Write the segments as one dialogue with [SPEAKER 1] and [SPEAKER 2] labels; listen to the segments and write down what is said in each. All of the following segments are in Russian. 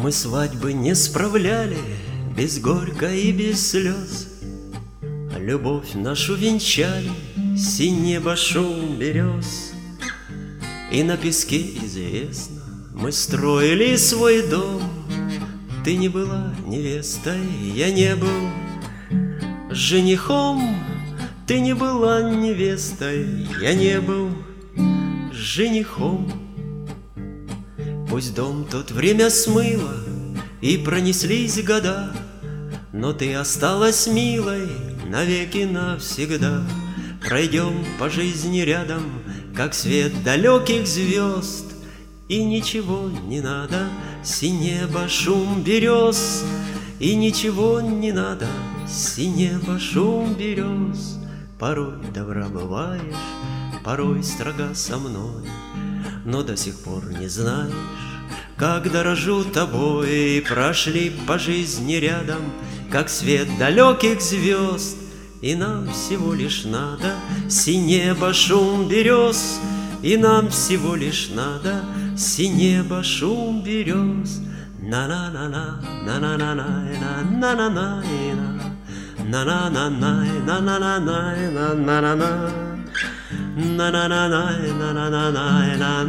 [SPEAKER 1] Мы свадьбы не справляли без горька и без слез, а любовь нашу венчали синего шум берез. И на песке известно, мы строили свой дом. Ты не была невестой, я не был женихом. Ты не была невестой, я не был женихом. Пусть дом тот время смыло и пронеслись года, но ты осталась милой навеки навсегда. Пройдем по жизни рядом, как свет далеких звезд, и ничего не надо, си неба шум берез. И ничего не надо, си неба шум берез. Порой добра бываешь, порой строга со мной, но до сих пор не знаешь, как дорожу тобой. Прошли по жизни рядом, как свет далеких звезд, и нам всего лишь надо си неба шум берез. И нам всего лишь надо си неба шум берез. На-на-на-на, на-на-на-на, на-на-на-на, на-на-на-на, на-на-на-на, на-на-на-на, на-на-на-на, на-на-на-на,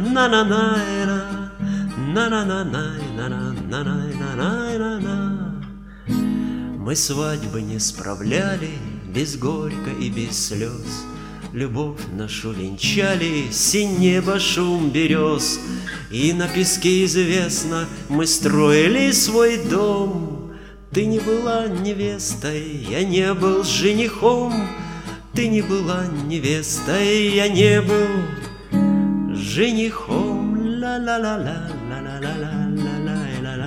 [SPEAKER 1] на-на-на-на. Мы свадьбы не справляли без горька и без слез, любовь нашу венчали си неба шум берез. И на песке известно, мы строили свой дом. Ты не была невестой, я не был женихом. Ты не была невестой, я не был женихом. Ла-ла-ла-ла, ла-ла-ла-ла-ла-ла-ла-ла,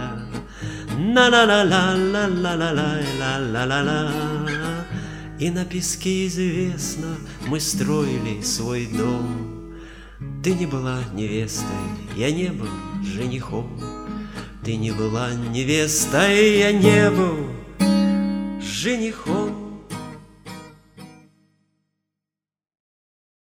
[SPEAKER 1] ла-ла-ла-ла-ла-ла-ла-ла-ла. И на песке известно, мы строили свой дом. Ты не была невестой, я не был женихом. Ты не была невестой, я не был женихом.